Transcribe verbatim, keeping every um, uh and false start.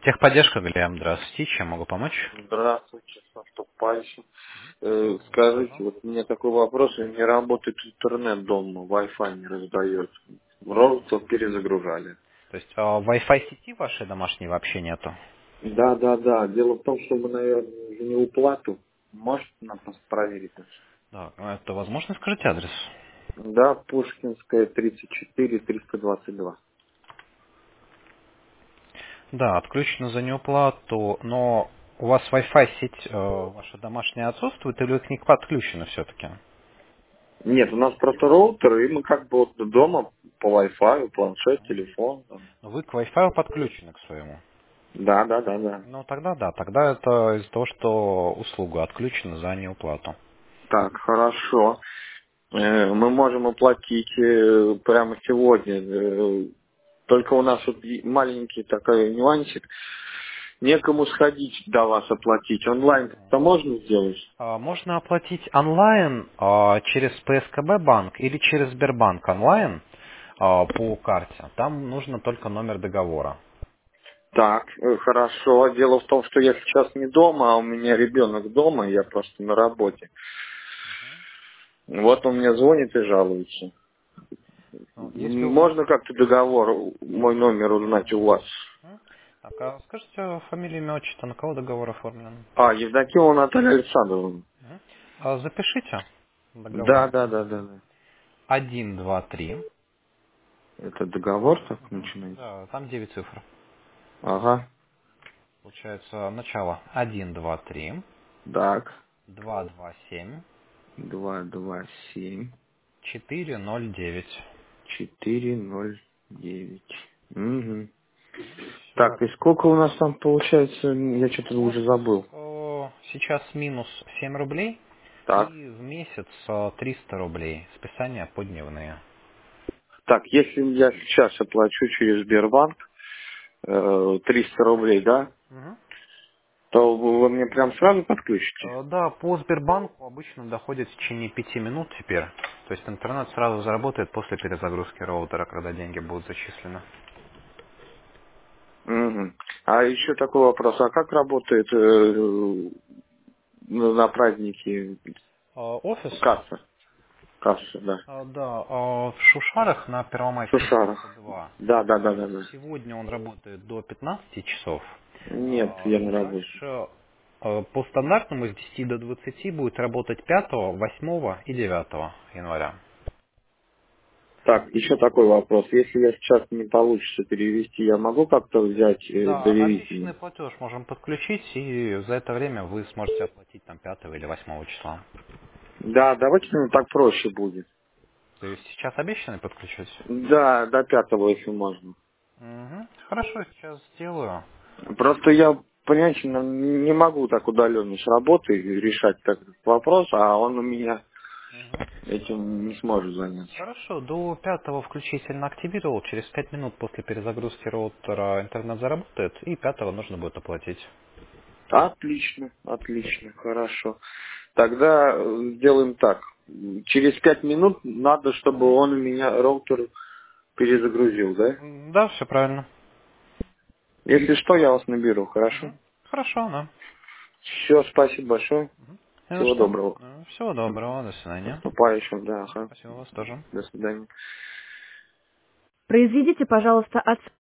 Техподдержка, Глеб, здравствуйте. Чем могу помочь? Здравствуйте, с наступающим. Э, Вас скажите, тоже. вот у меня такой вопрос, не работает интернет дома, Wi-Fi не раздает. Роутер перезагружали. То есть а, Wi-Fi сети вашей домашней вообще нету? Да, да, да. Дело в том, что мы, наверное, за неуплату. Может, нам просто проверить это? Да, ну, это возможно, скажите адрес. Да, Пушкинская, тридцать четыре, триста двадцать два. Да, отключено за неуплату, но у вас Wi-Fi сеть э, ваша домашняя отсутствует или к ней подключена все-таки? Нет, у нас просто роутер, и мы как бы вот дома по Wi-Fi, планшет, телефон. там. Вы к Wi-Fi подключены к своему. Да, да, да, да. Ну тогда да, тогда это из-за того, что услуга отключена за неуплату. Так, хорошо. Э, Мы можем оплатить э, прямо сегодня. Э, Только у нас вот и маленький такой нюансик. Некому сходить до вас оплатить. Онлайн это можно сделать? А, Можно оплатить онлайн а, через П С К Б банк или через Сбербанк онлайн а, по карте. Там нужно только номер договора. Так, э, хорошо. Дело в том, что я сейчас не дома, а у меня ребенок дома, я просто на работе. Вот он мне звонит и жалуется. Ну, если у вас... Можно как-то договор, мой номер узнать у вас? М? Так, а скажите фамилию, имя, отчество, на кого договор оформлен? А, Евдокимова Наталья Александровна. Мгм. А, Запишите договор. Да, да, да, да, да. Один, два, три. Это договор так Мгм. начинается? Да, там девять цифр. Ага. Получается начало один, два, три, Так. два, два, семь, Два, два, семь, четыре, ноль, девять. четыре, ноль, девять. Угу. Все. Так, и сколько у нас там получается? Я что-то У вас уже забыл. э, сейчас минус семь рублей Так. и в месяц э, триста рублей. Списания подневные. Так, если я сейчас оплачу через Сбербанк э, триста рублей, да, Мгм. то вы вы мне прям сразу подключите? Э, Да, по Сбербанку обычно доходит в течение пяти минут теперь. То есть интернет сразу заработает после перезагрузки роутера, когда деньги будут зачислены. Угу. А еще такой вопрос, а как работает э, на на праздники Э, Офис? касса? Касса, да. Э, Да, э, в Шушарах на В Первомайской семьдесят Сушарах. два. Да, да, да, Э, да, да. Сегодня он работает до пятнадцати часов. Нет, А, я на работе. Дальше э, по стандартному с десяти до двадцати будет работать пятого, восьмого и девятого января. Так, еще такой вопрос. Если я сейчас не получится перевести, я могу как-то взять э, Да, обещанный доверительный? платеж можем подключить, и за это время вы сможете оплатить там пятого или восьмого числа. Да, давайте ну, так проще будет. То есть сейчас обещанный подключить? Да, до пятого, если можно. Угу. Хорошо, сейчас сделаю. Просто я, понимаете, ну, не могу так удаленно с работы решать так этот вопрос, а он у меня Мгм. этим не сможет заняться. Хорошо, до пятого включительно активировал, через пять минут после перезагрузки роутера интернет заработает, и пятого нужно будет оплатить. Отлично, отлично, хорошо. Тогда э, сделаем так. Через пять минут надо, чтобы он у меня роутер перезагрузил, да? М, Да, все правильно. Если что, я вас наберу, хорошо? Мгм. Хорошо, да. Все, спасибо большое. Не за Всего что. доброго. Э, Всего доброго, до С свидания. наступающим, да, ага. Спасибо вас тоже. До свидания. Произведите, пожалуйста, от